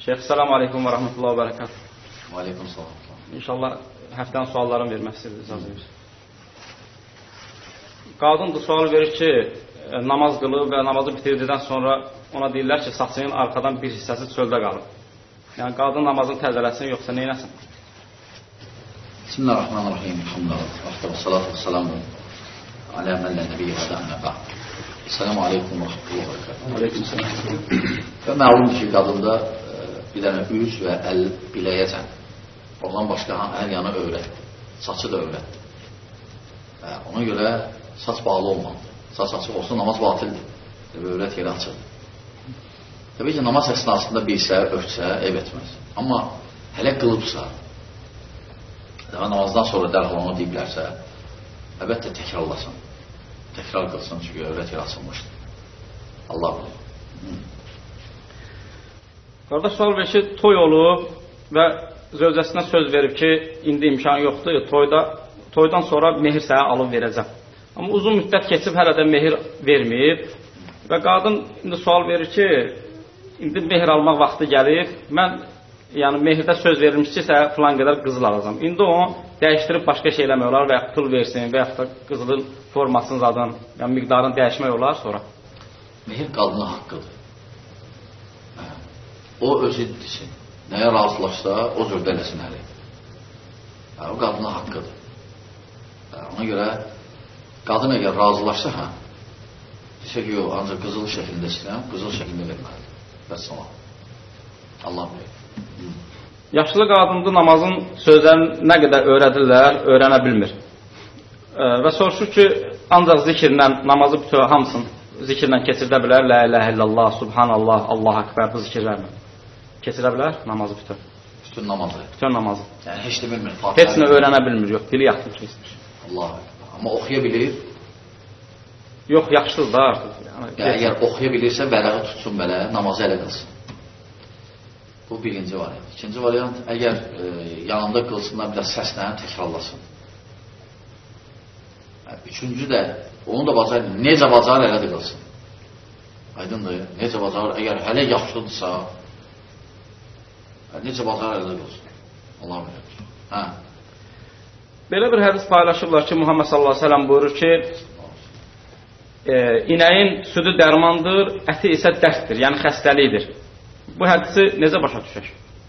Şeyx, selamun aleyküm və rəhmətullahi və bərəkatuhu. Və aleyküm salam. İnşallah həftənin suallarını vermək istəyir, icazə verir. Qadın da sual verir ki, namaz qılıb və namazı bitirdikdən sonra ona deyirlər ki, saçının arxadan bir hissəsi çöldə qalır. Yəni, qadın namazını təzələsin, yoxsa neynəsin? Bismillahirrahmanirrahim. Elhamdülillah. Və salatu və salamu alə məllə nəbiyyə və dənəqə. Selamun aleyküm və rəhmətullahi və bərəkatuhu. Aleyküm selam. Və məlumdur ki, qadında bir dənə üz və əl biləyəcən. Ondan başqa hər yanı övrətdir. Saçı da övrətdir. Ona görə saç bağlı olmalıdır. Saç açıq olsa namaz batildir. Övrət yeri açılır. Təbii ki, namaz əsnasında bilsə, örtsə, ev etməz. Amma hələ qılıbsa, namazdan sonra dərhal onu deyiblərsə, əlbəttə təkrarlasın. Təkrar qılsın, çünki övrət yeri açılmışdır. Allah bilir. Qardaş sual verir ki, toy olub və zövcəsinə söz verib ki, indi imkan yoxdur, toydan sonra mehir sənə alıb verəcəm. Amma uzun müddət keçib hələ də mehir verməyib və qadın indi sual verir ki, indi mehir almaq vaxtı gəlib, mən yəni mehirdə söz verilmiş ki, sənə filan qədər qızıl alacam. İndi onu dəyişdirib başqa şey eləmək olar və ya pul versin və ya da qızılın formasını zaten, yəni miqdarını dəyişmək olar sonra. Mehir qadına haqqıdır. O özü desin. Nəyə razılaşsa, o cürdə eləsin əli. O qadına haqqıdır. Ona görə qadın əgər razılaşsa, desə ki, yox, ancaq qızıl şəklində istəyirəm, qızıl şəklində verməlidir. Vəssalam. Allah bilir. Yaşlı qadındır, namazın sözlərini nə qədər öyrədirlər, öyrənə bilmir. Və soruşur ki, ancaq zikirlə namazı bütün hamısını zikirlə keçirdə bilər. La ilahe illallah, subhanallah, Allah akbar, bu zikirlərlə. Keçirə bilər namazı bütün. Bütün namazı. Bütün namazı. Yəni, heç də bilmir. Heç nə öyrənə bilmir, yox. Dili yaxşı keçmiş. Allah akbar. Amma oxuya bilir. Yox, yaxşıdır da artıq. Yəni, əgər oxuya bilirsə, vərəqi tutsun belə, namazı ələ qılsın. Bu birinci variant. İkinci variant, əgər yanında qılsınlar, bir də səslə təkrarlasın. Üçüncü də, onu da bacar, necə bacar elə də qılsın. Aydındır, necə bacar, əgər hələ yaxşıdırsa, necə bacar elə də qılsın. Allah bilir. Belə bir hədis paylaşırlar ki, Muhammed sallallahu aleyhi ve sellem buyurur ki, inəyin südü dərmandır, əti isə dərddir, yəni xəstəlikdir. Bu hədisi necə başa düşək?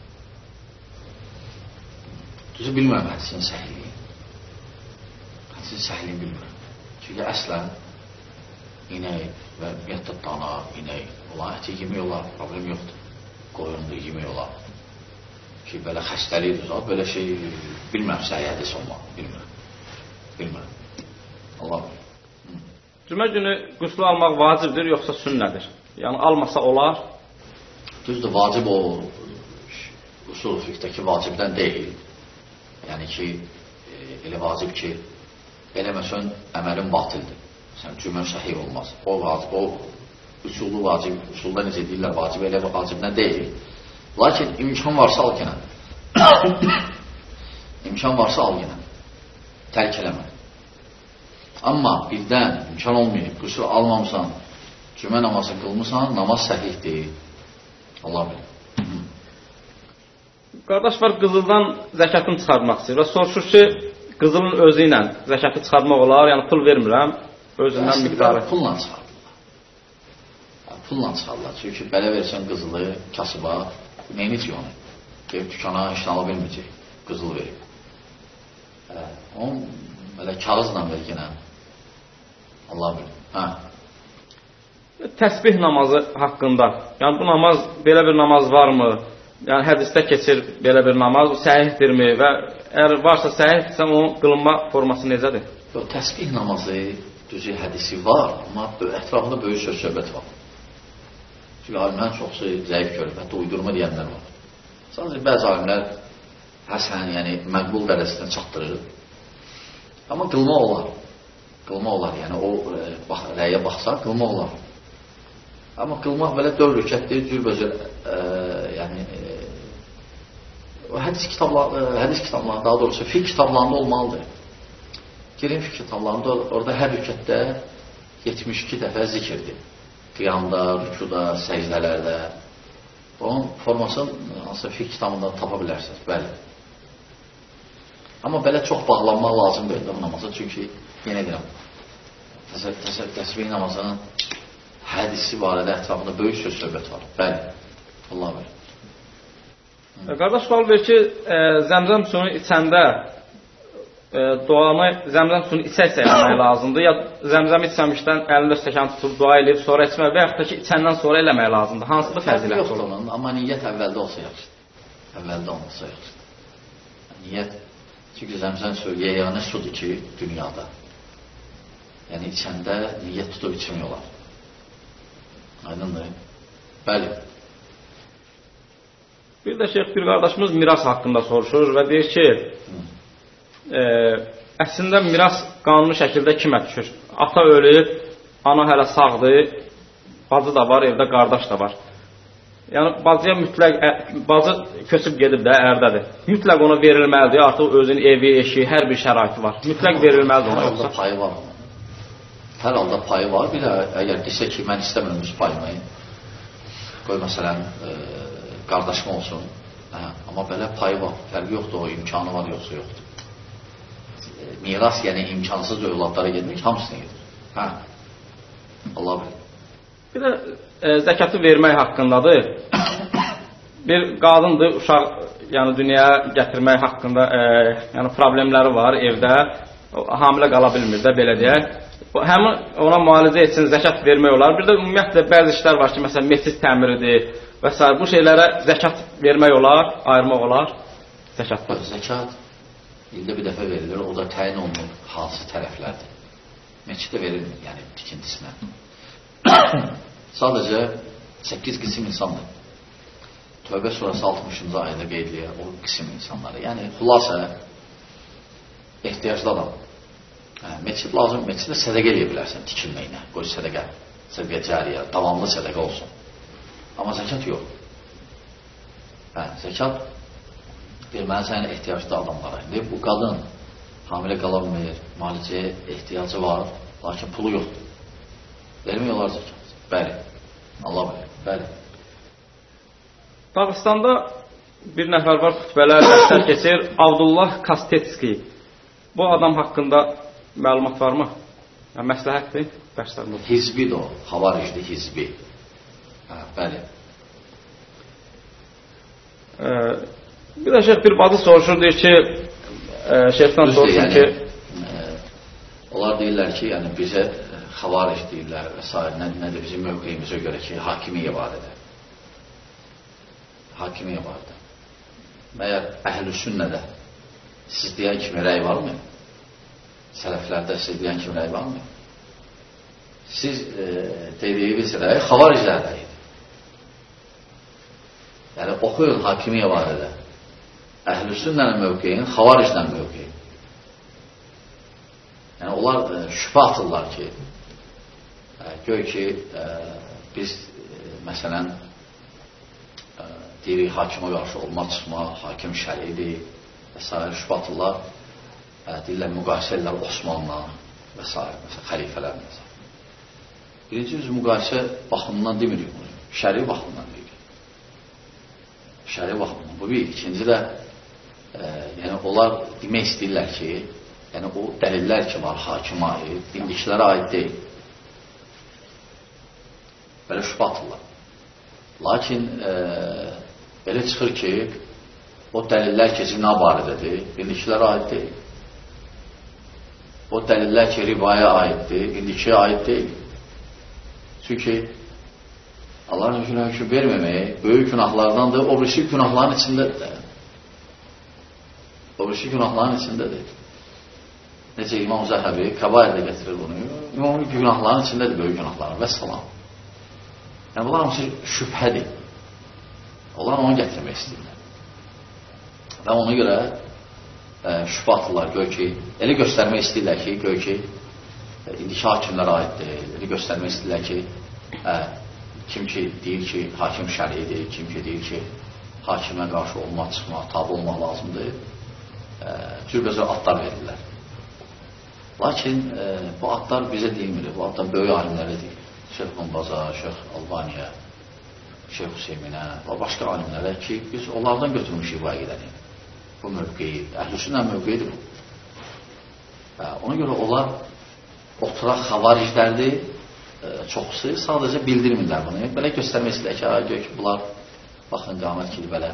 Düzü bilmirəm hədisin səhiliyi. Hədisin səhiliyi bilmirəm. Çünki əslən inək və ümumiyyətlə dana, inək olan əti yemək olar, problem yoxdur. Qoyundur, yemək olar. Ki, belə xəstəlikdir, belə şey bilmirəm səhiyyə hədisi olmaq, bilmirəm. Allah bilir. Cümə günü qüslu almaq vacibdir, yoxsa sünnədir? Yəni, almasa olar? Düzdür, vacib o usul fiqdəki vacibdən deyil. Yəni ki, elə vacib ki, eləməsən əməlin batildir. Sən cümə səhih olmaz. O vacib, o usullu vacib, usulda necə deyirlər vacib, elə vacibdən deyil. Lakin imkan varsa al yenə. İmkan varsa al yenə. Tərk eləmə. Amma birdən imkan olmayıb, qüsur almamısan, cümə namazı qılmısan, namaz səhih deyil. Allah bilir. Qardaş var, qızıldan zəkatını çıxartmaq istəyir və soruşur ki, qızılın özü ilə zəkatı çıxartmaq olar, yəni pul vermirəm, özündən miqdarı. Pulla çıxartırlar. Pulla çıxartırlar. Çünki belə versən qızılı kasıba, neynicik onu? Ev tükana işin ala bilməyəcək, qızıl verib. Onun belə kağızla verginə. Allah bilir. Təsbih namazı haqqında. Yəni, bu namaz, belə bir namaz varmı? Yəni, hədisdə keçir belə bir namaz, səhihdirmi? Və əgər varsa səhihdirsə, onun qılınma forması necədir? Təsbih namazı, düzü hədisi var, amma ətrafında böyük söz-söhbət var. Çünki alimlərin çoxsu zəif görür, hətta uydurma deyənlər var. Sadəcə, bəzi alimlər həsən, yəni məqbul dərəcəsində çatdırır. Amma qılma olar. Qılma olar, yəni o rəyə baxsa, qılma olar. Amma qılmaq belə 4 rükətdir, cürbəcür, yəni hədis kitablarında, daha doğrusu fiqh kitablarında olmalıdır. Girin fiqh kitablarında, orada hər rükətdə 72 dəfə zikirdir. Qiyamda, rükuda, səcdələrdə. Onun formasını hansısa fiqh kitabında tapa bilərsiniz, bəli. Amma belə çox bağlanmaq lazım deyil bu namaza, çünki yenə deyirəm, təsbih namazının hədisi barədə ətrafında böyük söz söhbət var. Bəli, Allah bilir. Qardaş sual verir ki, zəmzəm suyunu içəndə duanı zəmzəm suyunu içək-içək eləmək lazımdır, ya zəmzəm içməmişdən əlində stəkan tutub dua edib, sonra içmək və yaxud da ki, içəndən sonra eləmək lazımdır. Hansıdır fəzilət olur? Amma niyyət əvvəldə olsa yaxşıdır. Əvvəldə olmasa yaxşıdır. Niyyət, çünki zəmzəm suyu yeganə sudur ki, dünyada. Yəni, içəndə niyyət tutub içmək olar. Aydındır. Bəli. Bir də şeyx, bir qardaşımız miras haqqında soruşur və deyir ki, əslində miras qanuni şəkildə kimə düşür? Ata ölüb, ana hələ sağdır, bacı da var, evdə qardaş da var. Yəni, bacıya mütləq, bacı köçüb gedib də, ərdədir. Mütləq ona verilməlidir, artıq özünün evi, eşi, hər bir şəraiti var. Mütləq verilməlidir ona yoxsa? Payı var. Hər halda payı var. Bir də əgər desə ki, mən istəmirəm öz payımı, qoy məsələn, qardaşım olsun. Amma belə payı var. Fərqi yoxdur, o imkanı var, yoxsa yoxdur. Miras, yəni imkansız övladlara gedmək, hamısına gedir. Allah bilir. Bir də zəkatı vermək haqqındadır. Bir qadındır, uşaq yəni dünyaya gətirmək haqqında yəni problemləri var evdə. Hamilə qala bilmir də, belə deyək. Həmin ona müalicə etsin, zəkat vermək olar. Bir də ümumiyyətlə bəzi işlər var ki, məsələn, meçid təmiridir və s. Bu şeylərə zəkat vermək olar, ayırmaq olar. Zəkatlar. Zəkat ildə bir dəfə verilir, o da təyin olunur hansı tərəflərdir. Meçiddə verilmir, yəni tikintisinə. Sadəcə 8 qism insandır. Tövbə surası 60-cı ayda qeydləyir o qism insanları. Yəni, xülasə ehtiyaclı adam. Meçid lazım, meçiddə sədəqə eləyə bilərsən tikilməyinə. Qoy sədəqə, sədəqə cariyə, davamlı sədəqə olsun. Amma zəkat yox. Zəkat verməli sənin ehtiyaclı adamlara. Bu qadın hamilə qala bilmir, müalicəyə ehtiyacı var, lakin pulu yoxdur. Vermək olar zəkat. Bəli. Allah bilir. Bəli. Dağıstanda bir nəfər var, xütbələr, dərslər keçir. Abdullah Kastetski. Bu adam haqqında məlumat varmı? Yəni, məsləhətdir. Hizbidir o. Havaricdir, hizbi. Bəli. Bir də şeyh bir bacı soruşur, deyir ki, şeyhdən soruşur ki... Onlar deyirlər ki, yəni bizə xavaric deyirlər və s. Nədir bizim mövqeyimizə görə ki, hakimiyyə barədə. Hakimiyyə barədə. Məyər əhl-i sünnədə siz deyən kimi rəy varmı? Sələflərdə siz deyən kimi rəy varmı? Siz dediyiniz rəy xavariclər rəyidir. Yəni oxuyun hakimiyyə barədə. Əhl-i sünnənin mövqeyin xavaricdən mövqeyin. Yəni onlar şübhə atırlar ki, göy ki, biz məsələn deyirik, hakimə qarşı olma, çıxma, hakim şəridir və s. şübhə atırlar, deyirlər, müqayisə edirlər Osmanla və s. Məsələn, xəlifələrlə. Birinci yüz müqayisə baxımından demirik bunu, şəri baxımından deyirik. Şəri baxımından, bu bir. İkinci də, yəni onlar demək istəyirlər ki, yəni o dəlillər ki var hakimə aid, indikilərə aid deyil. Belə şübhə atırlar. Lakin belə çıxır ki, o dəlillər ki, zina barədədir, indikilərə aid deyil. O dəlillər ki, ribaya aiddir, indikiyə aid deyil. Çünki Allahın hüküm verməməyi böyük günahlardandır, o birisi günahların içindədir. O birisi günahların içindədir. Necə İmam Zəhəbi Kəbairdə gətirir bunu. İmam günahların içindədir, böyük günahların və salam. Yəni, bunlar hamısı şübhədir. Onlar onu gətirmək istəyirlər. Və ona görə şübhə atırlar, göy ki, elə göstərmək istəyirlər ki, göy ki, indiki hakimlərə aiddir, elə göstərmək istəyirlər ki, kim ki deyir ki, hakim şəridir, kim ki deyir ki, hakimə qarşı olmaq, çıxmaq, tabi olmaq lazımdır, cürbəcə adlar verirlər. Lakin bu adlar bizə deyilmir, bu adlar böyük alimlərə deyil. Şeyx Qumbaza, Şeyx Albaniya, Şeyh Hüseyminə və başqa alimlərə ki, biz onlardan götürmüşük bu əqidəni. Bu mövqeyi, əhlüsünnə mövqeyidir bu. Ona görə onlar oturaq xavariclərdir, çoxusu sadəcə bildirmirlər bunu. Belə göstərmək istəyir ki, bunlar baxın, qamət kimi belə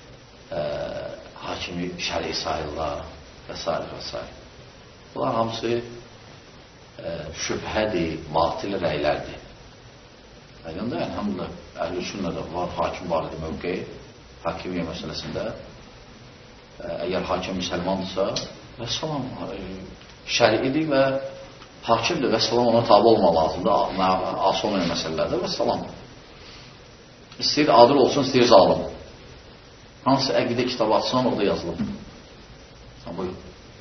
hakimi şəri sayırlar və s. və s. Bunlar hamısı şübhədir, batil rəylərdir. Aydın da, elhamdülillah, əhlüsünnədə var, hakim var idi mövqeyi, hakimiyyə məsələsində. Əgər hakim müsəlmandırsa, və salam, şəriidir və hakimdir və salam ona tabi olmaq lazımdır, asıl olmayan məsələlərdə və salam. İstəyir adil olsun, istəyir zalim. Hansı əqidə kitabı açsan, orada yazılıb. Buyur.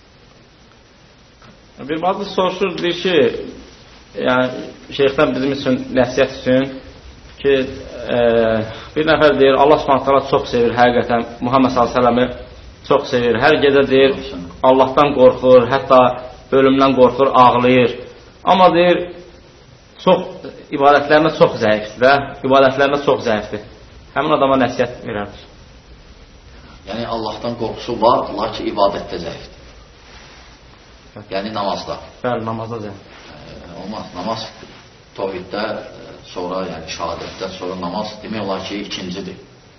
Bir bazı soruşur, deyir ki, yəni şeyxdən bizim üçün nəsiyyət üçün ki, bir nəfər deyir, Allah Subhanahu çox sevir həqiqətən, Muhammed s.ə.v-i çox sevir, hər gecə deyir, Allahdan qorxur, hətta ölümdən qorxur, ağlayır. Amma deyir, ibadətlərində çox zəifdir və ibadətlərində çox zəifdir. Həmin adama nəsiyyət verərdir. Yəni Allahdan qorxusu var, lakin ibadətdə zəifdir. Yəni namazda. Bəli, namazda zəifdir. Olmaz. Namaz tovhiddə sonra, yəni şəhadətdən sonra namaz demək olar ki, ikincidir.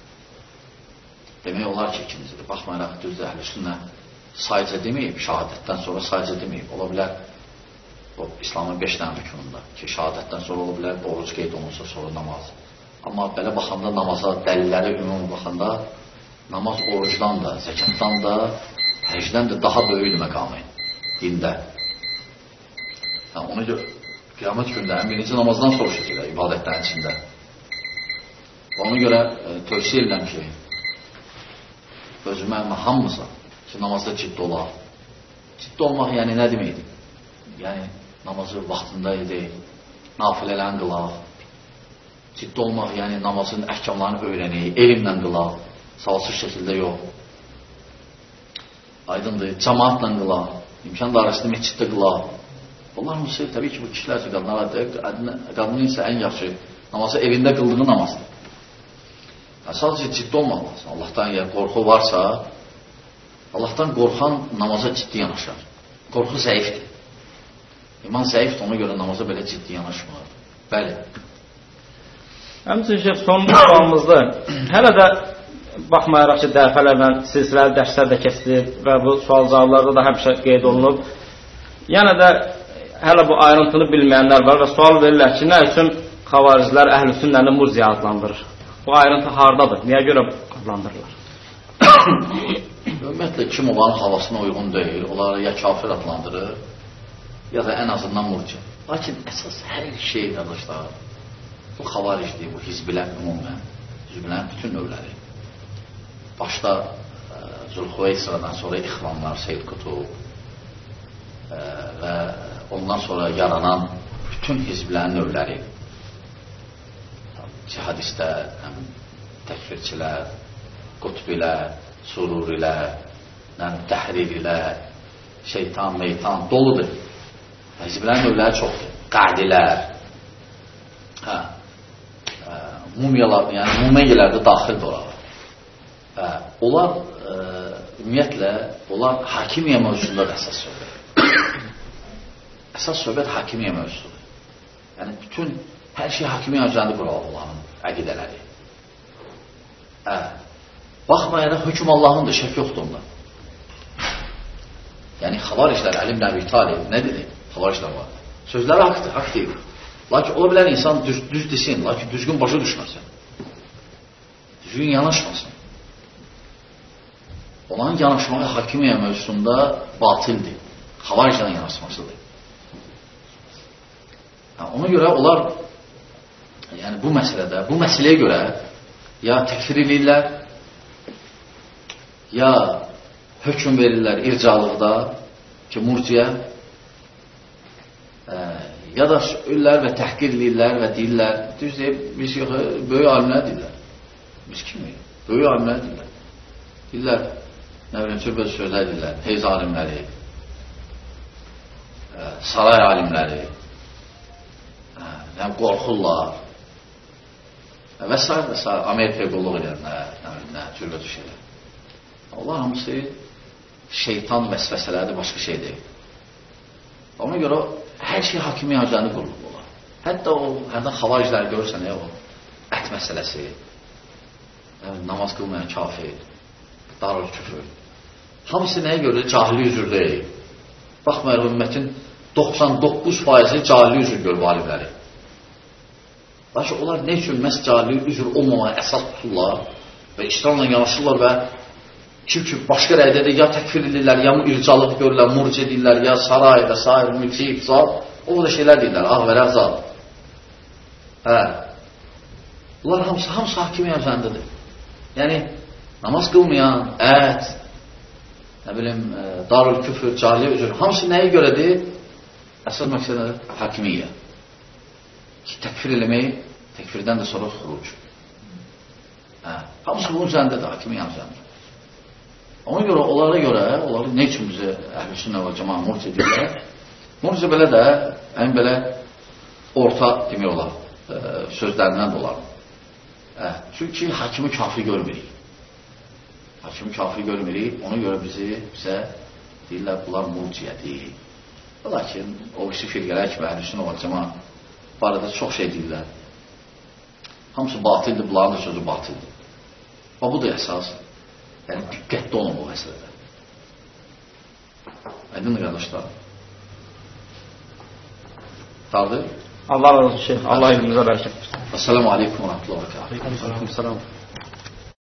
Demək olar ki, ikincidir. Baxmayaraq, düzdür, əhlüsünnə sayıca deməyib, şəhadətdən sonra sayıca deməyib. Ola bilər, o İslamın 5 dənə rükünündə ki, şəhadətdən sonra ola bilər, oruc qeyd olunsa sonra namaz. Amma belə baxanda namaza, dəlillərə ümumi baxanda namaz orucdan da, zəkatdan da, həcdən də daha böyük məqamı dində. Ona görə qiyamət gündə ən birinci namazdan soruşacaqlar, ibadətlərin içində. Ona görə tövsiyə edirəm ki, özümə hamımıza ki, namazda ciddi olaq. Ciddi olmaq yəni nə deməkdir? Yəni, namazı vaxtında edək, nafilələrini qılaq. Ciddi olmaq yəni namazın əhkamlarını öyrənək, elmlə qılaq, savasız şəkildə yox. Aydındır, cəmaatla qılaq, imkan dairəsində məsciddə qılaq. Bunlar hamısı, təbii ki, bu kişilər üçün qadınlardır. Qadının isə ən yaxşı namazı evində qıldığı namazdır. Yəni, sadəcə ciddi olmaq lazım. Allahdan əgər qorxu varsa, Allahdan qorxan namaza ciddi yanaşar. Qorxu zəifdir. İman zəifdir, ona görə namaza belə ciddi yanaşmır. Bəli. Həmçinin son sualımızda hələ də baxmayaraq ki, dəfələrlə silsiləli dərslər də kəsilir və bu sual-cavablarda da həmişə qeyd olunub. Yəni də hələ bu ayrıntını bilməyənlər var və sual verirlər ki, nə üçün xavaricilər əhlüsünnəni murciə adlandırır? Bu ayrıntı hardadır? Niyə görə adlandırırlar? Ümumiyyətlə, kim onların havasına uyğun deyil, onları ya kafir adlandırır, ya da ən azından murciə. Lakin əsas hər şey, qardaşlar, bu xavaricdir, bu hizbilər ümumən, hizblərin bütün növləri. Başda Zülxüveysradan sonra İxvanlar, Seyyid Qutub və ondan sonra yaranan bütün hizblərin növləri, cihadistlər, təkfirçilər, qutbilər, sururilər, təhririlər, şeytan, meytan doludur. Hizblərin növləri çoxdur. Qadilər, mumyalar, yəni mumeyələr də daxildir oralar. Onlar, ümumiyyətlə, onlar hakimiyyə mövzusunda da əsas söhbət. Əsas söhbət hakimiyyə mövzusudur. Yəni, bütün hər şey hakimiyyə üzərində qurulur onların əqidələri. Baxmayaraq, hökm Allahındır, şək yoxdur onda. Yəni, xavariclər, Əli ibn Əbi Talib, nə dedi? Xavariclər var. Sözləri haqdır, haqq deyil. Lakin ola bilər insan düz desin, lakin düzgün başa düşməsin. Düzgün yanaşmasın. Onların yanaşmağı hakimiyyə mövzusunda batildir. Xavariclərin yanaşmasıdır. Ona görə onlar yəni bu məsələdə, bu məsələyə görə ya təkfir edirlər, ya hökm verirlər ircalıqda ki, murciə, ya da ölürlər və təhqir edirlər və deyirlər, düz deyib, biz yox, böyük alimlər deyirlər. Biz kimi? Böyük alimlər deyirlər. Deyirlər, nə biləyim, söhbət sözlər deyirlər, heyz alimləri, saray alimləri, qorxurlar. və s. və s. Amerikaya qulluq edənlər, cürbəti şeylər. Allah hamısı şeytan vəsvəsələrdir, başqa şey deyil. Ona görə hər şey hakimi yacağını qurulub olar. Hətta o, hərdən xavaricləri görürsən, o ət məsələsi, namaz qılmayan kafir, darul küfür. Hamısı nəyə görə? Cahili üzür deyil. Baxmayaraq, ümmətin 99% cahili üzür görüb alimləri. Lakin onlar nə üçün məhz cahili üzür olmamağa əsas tuturlar və İslamla yanaşırlar və kim başqa rəydədə ya təkfir edirlər, ya ircalıq görürlər, murc edirlər, ya saray və s. mülki, ifzal, o da şeylər deyirlər, ağ və rəzal. Bunlar hamısı hakimi əmzəndidir. Yəni, namaz qılmayan, ət, nə bilim, darul küfür, cahiliyə üzür, hamısı nəyə görədir? Əsas məqsədə hakimiyyə. Ki, təkfir eləmək, təkfirdən də sonra xuruc. Hamısı bunun üzəndədir, hakimiyyə üzəndir. Ona görə, onları nə üçün bizə əhl-i-sünnə və cəmaə murc edirlər? Murc belə də, ən belə orta demək olar, sözlərindən dolar. Çünki hakimi kafir görmürük. Hakimi kafir görmürük, ona görə bizə deyirlər, bunlar murciyyədir. Lakin o işi firqələr kimi əhl-i-sünnə və cəmaə barədə çox şey deyirlər. Hamısı batildir, bunların da sözü batildir. Və bu da əsas. Yəni, diqqətli olun bu məsələdə. Aydındır, qardaşlar. Tardır. Allah razı olsun, şeyh. Allah ilinizə bərəkət. Esselamu aleykum və rəhmətullah və bərəkət.